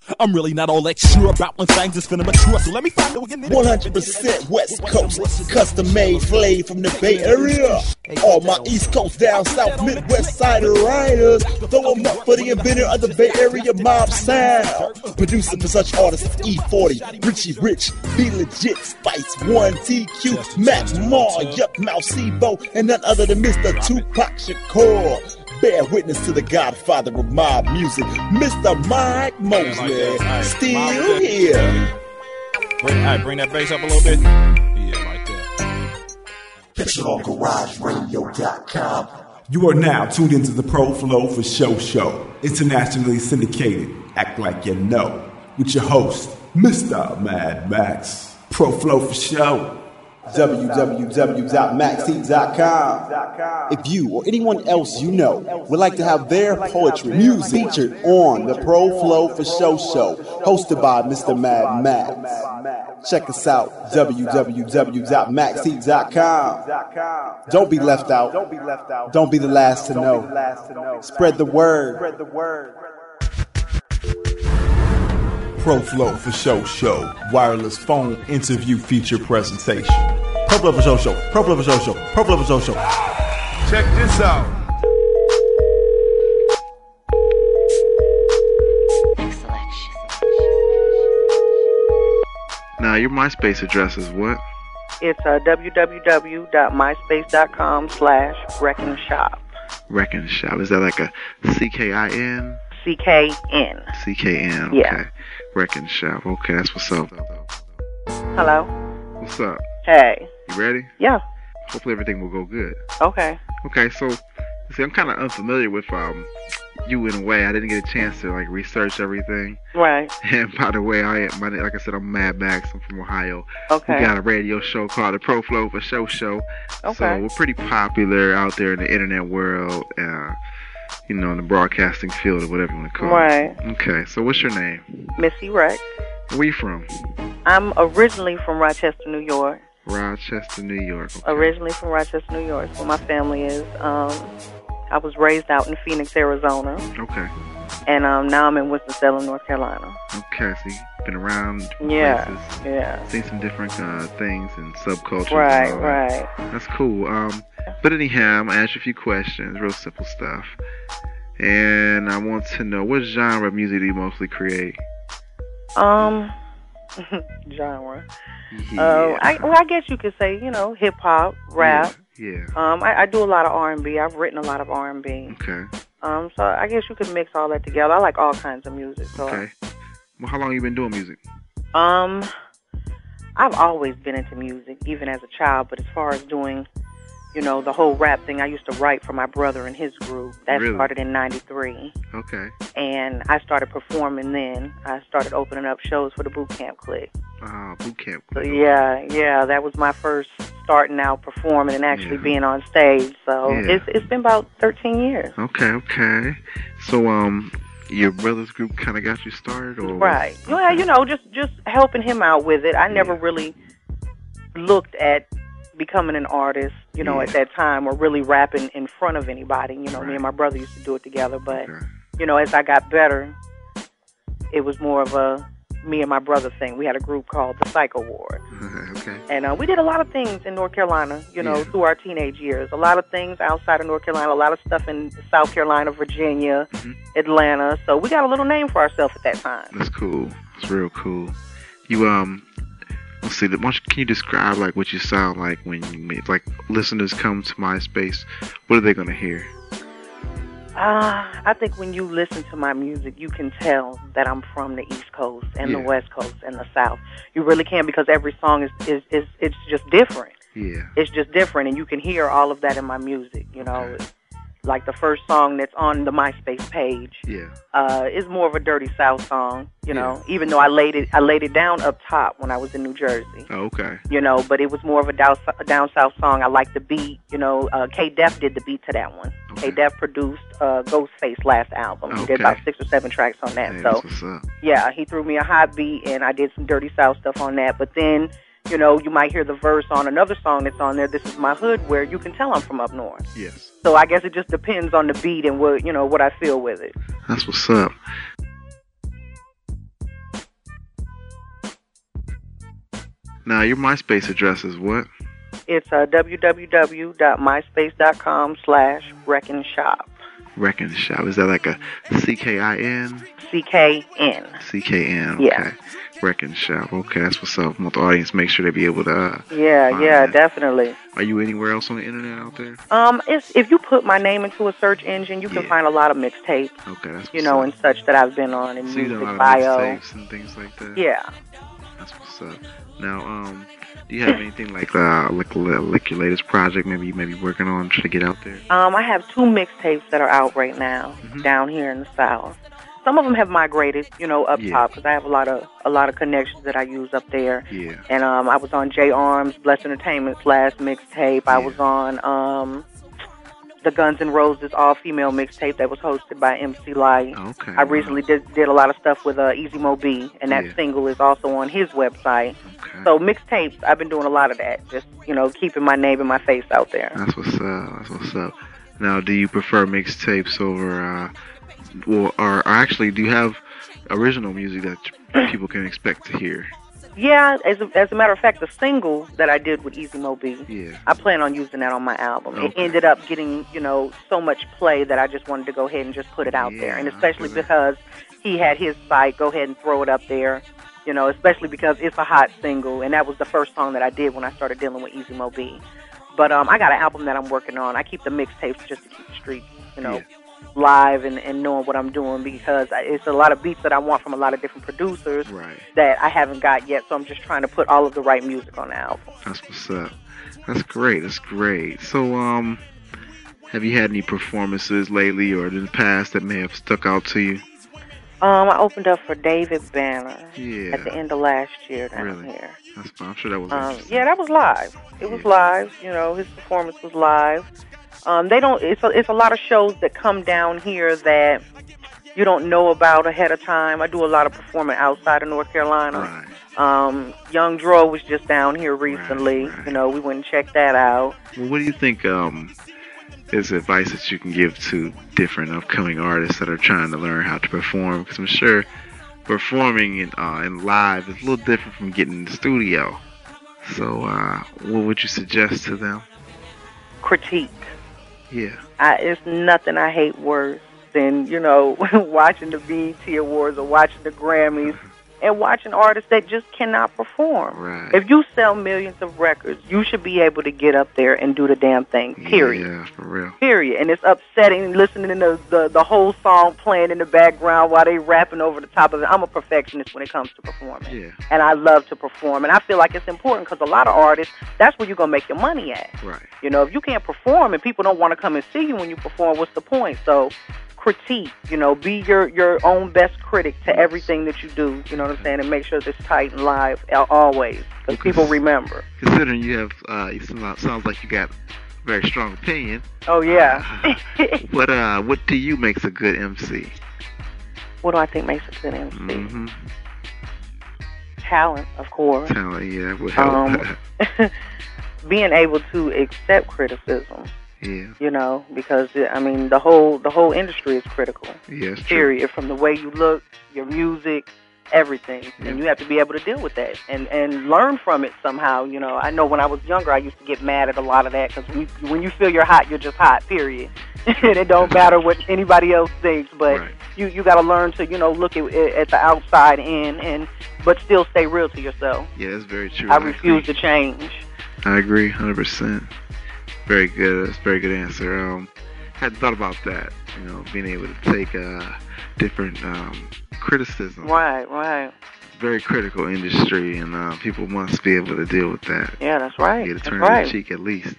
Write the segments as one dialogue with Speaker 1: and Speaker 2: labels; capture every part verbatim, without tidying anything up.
Speaker 1: I'm really not all that sure about when things is finna mature, so let me find out again.
Speaker 2: one hundred percent West Coast, custom made flavor from the Bay Area. All my East Coast, down south, Midwest side riders, throw them up for the inventor of the Bay Area mob sound. Producer for such artists as E forty, Richie Rich, Be Legit, Spice One, T Q, Matt Maul, Yup Mouth, Sebo, and none other than Mister Tupac Shakur. Bear witness to the godfather of mob music, Mister Mike Mosley, still here.
Speaker 1: Bring, all right, bring that bass up a little bit. Yeah, right there.
Speaker 2: Catch it on Garage Radio dot com.
Speaker 3: You are now tuned into the Pro Flow for Show Show, internationally syndicated. Act like you know. With your host, Mister Mad Max. Pro Flow for Show.
Speaker 4: w w w dot max heat dot com. If you or anyone else you know would like to have their poetry music featured on the Pro Flow for Show show, hosted by Mister Mad Max, check us out, w w w dot max heat dot com. Don't be left out. Don't be the last to know. Spread the word.
Speaker 3: Pro Flow for Show Show, wireless phone interview feature presentation. Pro Flow for Show Show, Pro Flow for Show Show, Pro Flow for Show Show.
Speaker 5: Check this out. Now your MySpace address is what?
Speaker 6: It's uh, w w w dot myspace dot com slash Reckon Shop.
Speaker 5: Reckon Shop. Is that like a C K I N?
Speaker 6: C K N.
Speaker 5: C K N, okay.
Speaker 6: Yeah.
Speaker 5: Reckon Shop. Okay, that's what's up.
Speaker 6: Hello?
Speaker 5: What's up?
Speaker 6: Hey.
Speaker 5: You ready?
Speaker 6: Yeah.
Speaker 5: Hopefully everything will go good.
Speaker 6: Okay.
Speaker 5: Okay, so, see, I'm kind of unfamiliar with um you in a way. I didn't get a chance to, like, research everything.
Speaker 6: Right.
Speaker 5: And by the way, I my, like I said, I'm Mad Max. I'm from Ohio.
Speaker 6: Okay.
Speaker 5: We got a radio show called the Pro Flow for Show Show.
Speaker 6: Okay.
Speaker 5: So we're pretty popular out there in the internet world. Uh, you know, in the broadcasting field or whatever you want to call
Speaker 6: right.
Speaker 5: it. Right. Okay, so what's your name?
Speaker 6: Missy Rex.
Speaker 5: Where you from?
Speaker 6: I'm originally from Rochester, New York.
Speaker 5: Rochester, New York. Okay.
Speaker 6: Originally from Rochester, New York. So my family is. Um, I was raised out in Phoenix, Arizona.
Speaker 5: Okay.
Speaker 6: And um, now I'm in Winston-Salem, North Carolina.
Speaker 5: Okay, so you've been around different
Speaker 6: yeah,
Speaker 5: places.
Speaker 6: Yeah.
Speaker 5: Seen some different uh, things and subcultures.
Speaker 6: Right,
Speaker 5: and
Speaker 6: right.
Speaker 5: That's cool. Um, but anyhow, I'm going to ask you a few questions. Real simple stuff. And I want to know, what genre of music do you mostly create?
Speaker 6: Um, genre.
Speaker 5: Yeah.
Speaker 6: Uh, I, well, I guess you could say, you know, hip hop, rap.
Speaker 5: Yeah. yeah.
Speaker 6: Um, I, I do a lot of R and B. I've written a lot of R and B.
Speaker 5: Okay.
Speaker 6: Um, so I guess you could mix all that together. I like all kinds of music. So.
Speaker 5: Okay. Well, how long have you been doing music?
Speaker 6: Um, I've always been into music, even as a child. But as far as doing, you know, the whole rap thing, I used to write for my brother and his group. That
Speaker 5: really?
Speaker 6: started in ninety-three.
Speaker 5: Okay.
Speaker 6: And I started performing then. I started opening up shows for the Boot Camp Clique.
Speaker 5: Ah, uh, Boot Camp
Speaker 6: So
Speaker 5: Clique.
Speaker 6: yeah, yeah, that was my first starting out performing and actually yeah. being on stage. So yeah. it's it's been about thirteen years.
Speaker 5: Okay, okay. So um, your brother's group kind of got you started, or
Speaker 6: right? What? Well, you know, just just helping him out with it. I never
Speaker 5: yeah.
Speaker 6: really looked at becoming an artist, you know, yeah. at that time, or really rapping in front of anybody. You know, right. me and my brother used to do it together. But
Speaker 5: okay.
Speaker 6: you know, as I got better, it was more of a me and my brother thing. We had a group called the Psycho Ward.
Speaker 5: Okay.
Speaker 6: And uh, we did a lot of things in North Carolina, you know,
Speaker 5: yeah.
Speaker 6: through our teenage years. A lot of things outside of North Carolina, a lot of stuff in South Carolina, Virginia,
Speaker 5: mm-hmm.
Speaker 6: Atlanta. So we got a little name for ourselves at that time.
Speaker 5: That's cool. It's real cool. You, um, let's see, can you describe, like, what you sound like when you meet, like, listeners come to MySpace? What are they going to hear?
Speaker 6: Uh, I think when you listen to my music, you can tell that I'm from the East Coast and
Speaker 5: yeah.
Speaker 6: the West Coast and the South. You really can, because every song is, is, is it's just different.
Speaker 5: Yeah.
Speaker 6: It's just different, and you can hear all of that in my music, you know.
Speaker 5: Okay.
Speaker 6: Like the first song that's on the MySpace page
Speaker 5: yeah.
Speaker 6: uh, is more of a Dirty South song, you
Speaker 5: yeah.
Speaker 6: know, even though I laid it I laid it down up top when I was in New Jersey.
Speaker 5: Oh, okay.
Speaker 6: You know, but it was more of a down, a down south song. I like the beat, you know. Uh, K-Def did the beat to that one.
Speaker 5: Okay.
Speaker 6: K-Def produced uh, Ghostface last album.
Speaker 5: Okay.
Speaker 6: He did about six or seven tracks on that.
Speaker 5: Hey,
Speaker 6: so,
Speaker 5: that's what's up.
Speaker 6: yeah, he threw me a hot beat, and I did some Dirty South stuff on that. But then, you know, you might hear the verse on another song that's on there, This Is My Hood, where you can tell I'm from up north.
Speaker 5: Yes.
Speaker 6: So I guess it just depends on the beat and what, you know, what I feel with it.
Speaker 5: That's what's up. Now, your MySpace address is what?
Speaker 6: It's uh, www.myspace.com slash Wreckin' Shop.
Speaker 5: Wreckin' Shop. Is that like a C K I N?
Speaker 6: C K N.
Speaker 5: C K N, okay.
Speaker 6: Yeah.
Speaker 5: Wreckin' Shop. Okay, that's what's up. I want the audience to make sure they be able to... Uh,
Speaker 6: yeah, yeah,
Speaker 5: that.
Speaker 6: Definitely.
Speaker 5: Are you anywhere else on the internet out there?
Speaker 6: Um, it's, if you put my name into a search engine, you can
Speaker 5: yeah.
Speaker 6: find a lot of mixtapes.
Speaker 5: Okay, that's
Speaker 6: You know,
Speaker 5: up.
Speaker 6: and such that I've been on, and
Speaker 5: so
Speaker 6: music
Speaker 5: you know,
Speaker 6: bio.
Speaker 5: mixtapes and things like that?
Speaker 6: Yeah.
Speaker 5: That's what's up. Now, um... do you have anything like uh, like, like your latest project maybe you may be working on trying to get out there?
Speaker 6: Um, I have two mixtapes that are out right now
Speaker 5: mm-hmm.
Speaker 6: down here in the South. Some of them have migrated, you know, up
Speaker 5: yeah.
Speaker 6: top because I have a lot of a lot of connections that I use up there.
Speaker 5: Yeah.
Speaker 6: And um, I was on J Arms, Blessed Entertainment's last mixtape.
Speaker 5: Yeah.
Speaker 6: I was on um, the Guns N' Roses all-female mixtape that was hosted by M C Lyte.
Speaker 5: Okay.
Speaker 6: I recently did did a lot of stuff with uh, Easy Mo B, and that
Speaker 5: yeah.
Speaker 6: single is also on his website.
Speaker 5: Okay.
Speaker 6: So mixtapes, I've been doing a lot of that, just, you know, keeping my name and my face out there.
Speaker 5: That's what's up. That's what's up. Now, do you prefer mixtapes over, uh, well, or, or actually, do you have original music that people can expect to hear?
Speaker 6: Yeah, as a, as a matter of fact, the single that I did with Easy Mo B,
Speaker 5: yeah.
Speaker 6: I plan on using that on my album.
Speaker 5: Okay.
Speaker 6: It ended up getting, you know, so much play that I just wanted to go ahead and just put it out
Speaker 5: yeah,
Speaker 6: there. And especially because he had his site, go ahead and throw it up there, you know, especially because it's a hot single. And that was the first song that I did when I started dealing with Easy Mo B. But um, I got an album that I'm working on. I keep the mixtapes just to keep the streets, you know,
Speaker 5: yeah.
Speaker 6: live and, and knowing what I'm doing because it's a lot of beats that I want from a lot of different producers
Speaker 5: right.
Speaker 6: that I haven't got yet. So I'm just trying to put all of the right music on the album.
Speaker 5: That's what's up. That's great. That's great. So, um, have you had any performances lately or in the past that may have stuck out to you?
Speaker 6: Um, I opened up for David Banner
Speaker 5: yeah.
Speaker 6: at the end of last year down
Speaker 5: really?
Speaker 6: here.
Speaker 5: That's fine. I'm sure that was
Speaker 6: um, yeah, that was live. It yeah. was live. You know, his performance was live. Um, they don't. It's a, it's a lot of shows that come down here that you don't know about ahead of time. I do a lot of performing outside of North Carolina.
Speaker 5: Right.
Speaker 6: Um, Young Dro was just down here recently.
Speaker 5: Right, right.
Speaker 6: You know, we went and checked that out.
Speaker 5: Well, what do you think um, is advice that you can give to different upcoming artists that are trying to learn how to perform? Because I'm sure performing in, uh, in live is a little different from getting in the studio. So, uh, what would you suggest to them?
Speaker 6: Critique.
Speaker 5: Yeah.
Speaker 6: I, it's nothing I hate worse than, you know, watching the B E T Awards or watching the Grammys and watching artists that just cannot perform.
Speaker 5: Right.
Speaker 6: If you sell millions of records, you should be able to get up there and do the damn thing, period.
Speaker 5: Yeah, for real.
Speaker 6: Period. And it's upsetting listening to the, the, the whole song playing in the background while they rapping over the top of it. I'm a perfectionist when it comes to performing.
Speaker 5: Yeah.
Speaker 6: And I love to perform. And I feel like it's important because a lot of artists, that's where you're going to make your money at.
Speaker 5: Right.
Speaker 6: You know, if you can't perform and people don't want to come and see you when you perform, what's the point? So critique, you know, be your, your own best critic to everything that you do, you know what I'm saying, and make sure it's tight and live always, because well, people remember.
Speaker 5: Considering you have, uh, it sounds like you got a very strong opinion.
Speaker 6: Oh, yeah.
Speaker 5: Uh, what, uh, what do you makes a good M C?
Speaker 6: What do I think makes a good M C?
Speaker 5: Mm-hmm.
Speaker 6: Talent, of course.
Speaker 5: Talent, yeah, would help.
Speaker 6: Um, being able to accept criticism.
Speaker 5: Yeah.
Speaker 6: You know, because I mean, the whole the whole industry is critical.
Speaker 5: Yes.
Speaker 6: Period.
Speaker 5: True.
Speaker 6: From the way you look, your music, everything, yeah. And you have to be able to deal with that and and learn from it somehow. You know, I know when I was younger, I used to get mad at a lot of that because when, when you feel you're hot, you're just hot. Period. And it don't matter what anybody else thinks, but
Speaker 5: right.
Speaker 6: you you got to learn to you know look at at the outside in and but still stay real to yourself.
Speaker 5: Yeah, that's very true.
Speaker 6: I,
Speaker 5: I
Speaker 6: refuse
Speaker 5: agree.
Speaker 6: to change.
Speaker 5: I agree, one hundred percent. Very good. That's a very good answer. Um, hadn't thought about that. You know, being able to take uh, different um, criticism.
Speaker 6: Right, right.
Speaker 5: It's a very critical industry, and uh, people must be able to deal with that.
Speaker 6: Yeah, that's right.
Speaker 5: Get a turn
Speaker 6: that's right.
Speaker 5: of the cheek at least.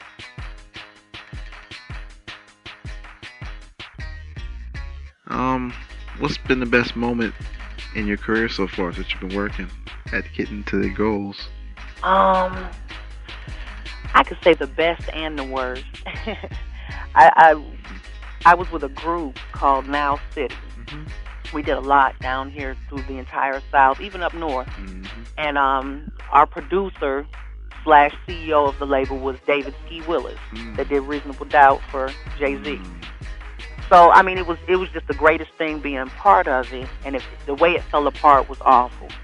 Speaker 5: Um, what's been the best moment in your career so far since you've been working at getting to the goals?
Speaker 6: Um. I could say the best and the worst. I, I I was with a group called Now City.
Speaker 5: Mm-hmm.
Speaker 6: We did a lot down here through the entire South, even up north.
Speaker 5: Mm-hmm.
Speaker 6: And um, our producer slash C E O of the label was David Ski Willis,
Speaker 5: mm-hmm.
Speaker 6: that did Reasonable Doubt for Jay-Z.
Speaker 5: Mm-hmm.
Speaker 6: So I mean, it was it was just the greatest thing being part of it, and if the way it fell apart was awful.
Speaker 5: Oh,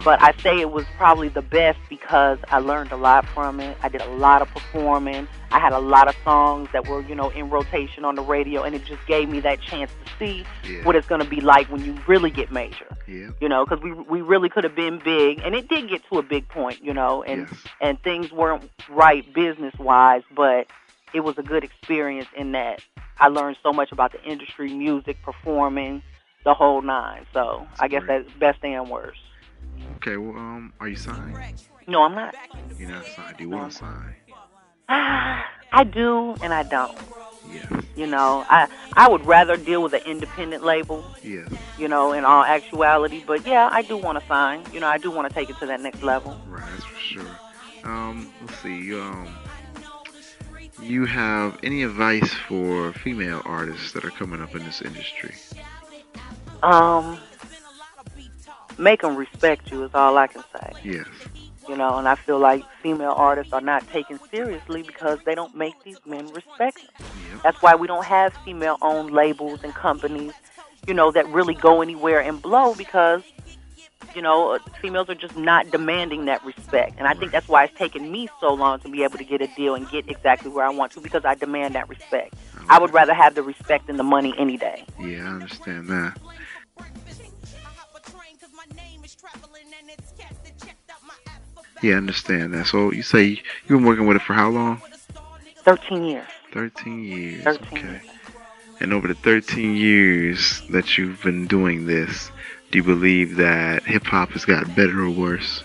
Speaker 6: But I say it was probably the best because I learned a lot from it. I did a lot of performing. I had a lot of songs that were, you know, in rotation on the radio, and it just gave me that chance to see
Speaker 5: Yeah.
Speaker 6: what it's going to be like when you really get major.
Speaker 5: Yeah.
Speaker 6: You know, because we we really could have been big, and it did get to a big point, you know, and
Speaker 5: Yes.
Speaker 6: and things weren't right business-wise, but it was a good experience in that I learned so much about the industry, music, performing, the whole nine. So I guess
Speaker 5: great.
Speaker 6: that's best and worst.
Speaker 5: Okay, well, um, are you signed?
Speaker 6: No, I'm not.
Speaker 5: You're not signed. Do you want to sign?
Speaker 6: I do and I don't.
Speaker 5: Yes.
Speaker 6: You know, I I would rather deal with an independent label,
Speaker 5: Yes.
Speaker 6: you know, in all actuality. But yeah, I do want to sign. You know, I do want to take it to that next level.
Speaker 5: Right, that's for sure. Um, let's see. Um, you have any advice for female artists that are coming up in this industry?
Speaker 6: Um, make them respect you is all I can say.
Speaker 5: Yes.
Speaker 6: You know, and I feel like female artists are not taken seriously because they don't make these men respect them.
Speaker 5: Yep.
Speaker 6: That's why we don't have female-owned labels and companies, you know, that really go anywhere and blow because, you know, females are just not demanding that respect. And I think that's why it's taken me so long to be able to get a deal and get exactly where I want to because I demand that respect. I would rather have the respect than the money any day.
Speaker 5: Yeah, I understand that. Yeah, I understand that. So you say you've been working with it for how long?
Speaker 6: thirteen years.
Speaker 5: thirteen years.
Speaker 6: thirteen
Speaker 5: Okay.
Speaker 6: years.
Speaker 5: And over the thirteen years that you've been doing this, do you believe that hip-hop has gotten better or worse?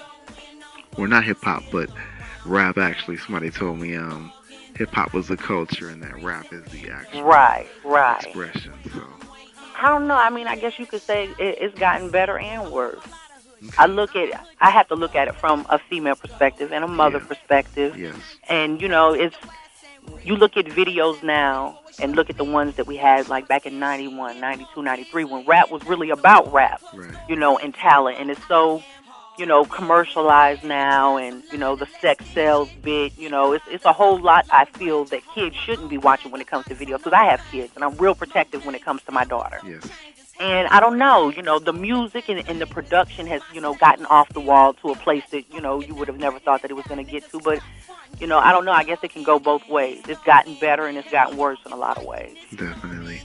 Speaker 5: Or not hip-hop, but rap actually. Somebody told me um, hip-hop was the culture and that rap is the actual
Speaker 6: Right, right.
Speaker 5: expression. So,
Speaker 6: I don't know. I mean, I guess you could say it, it's gotten better and worse. I look at, I have to look at it from a female perspective and a mother
Speaker 5: Yeah.
Speaker 6: perspective.
Speaker 5: yes.
Speaker 6: And, you know, it's, you look at videos now and look at the ones that we had like back in ninety-one, ninety-two, ninety-three when rap was really about rap,
Speaker 5: Right.
Speaker 6: you know, and talent. And it's so, you know, commercialized now and, you know, the sex sells bit, you know, it's, it's a whole lot I feel that kids shouldn't be watching when it comes to videos because I have kids and I'm real protective when it comes to my daughter.
Speaker 5: Yes.
Speaker 6: And I don't know, you know, the music and, and the production has, you know, gotten off the wall to a place that, you know, you would have never thought that it was going to get to. But, you know, I don't know. I guess it can go both ways. It's gotten better and it's gotten worse in a lot of ways.
Speaker 5: Definitely.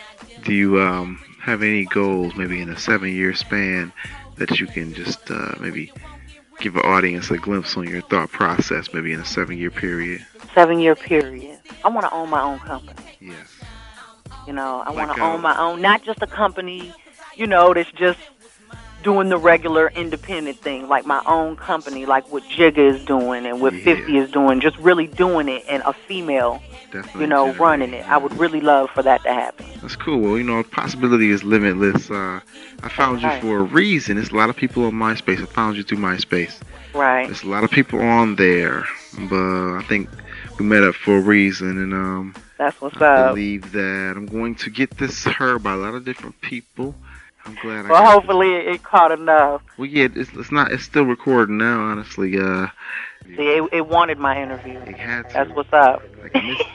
Speaker 5: Do you um, have any goals, maybe in a seven-year span, that you can just uh, maybe give an audience a glimpse on your thought process, maybe in a seven-year period?
Speaker 6: Seven-year period. I want to own my own company.
Speaker 5: Yes.
Speaker 6: You know, I
Speaker 5: Like,
Speaker 6: want to
Speaker 5: uh,
Speaker 6: own my own, not just a company, you know, that's just doing the regular independent thing, like my own company, like what Jigga is doing and what
Speaker 5: Yeah.
Speaker 6: fifty is doing, just really doing it and a female,
Speaker 5: Definitely.
Speaker 6: you know,
Speaker 5: generating,
Speaker 6: running it. I would really love for that to happen.
Speaker 5: That's cool. Well, you know, possibility is limitless. Uh, I found you
Speaker 6: Right.
Speaker 5: for a reason. There's a lot of people on MySpace. I found you through MySpace.
Speaker 6: Right.
Speaker 5: There's a lot of people on there, but I think we met up for a reason, and um,
Speaker 6: That's what's
Speaker 5: I
Speaker 6: up.
Speaker 5: believe that I'm going to get this heard by a lot of different people. I'm glad I
Speaker 6: Well,
Speaker 5: got
Speaker 6: hopefully it, it caught enough.
Speaker 5: Well, yeah, it's, it's not. It's still recording now. Honestly, uh,
Speaker 6: See, it, it wanted my interview.
Speaker 5: it had to.
Speaker 6: That's what's up.
Speaker 5: Like, I missed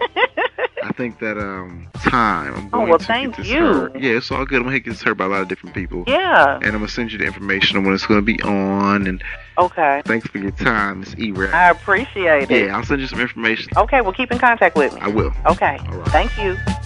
Speaker 5: it. I think that um time. I'm
Speaker 6: Oh,
Speaker 5: going
Speaker 6: well,
Speaker 5: to
Speaker 6: thank
Speaker 5: get this
Speaker 6: you.
Speaker 5: heard. Yeah, it's all good. I'm gonna get this heard by a lot of different people.
Speaker 6: Yeah.
Speaker 5: And I'm gonna send you the information on when it's gonna be on. And
Speaker 6: Okay.
Speaker 5: thanks for your time, Miss E-Rap.
Speaker 6: I appreciate it.
Speaker 5: Yeah, I'll send you some information.
Speaker 6: Okay, well, keep in contact with me.
Speaker 5: I will.
Speaker 6: Okay.
Speaker 5: All right.
Speaker 6: Thank you.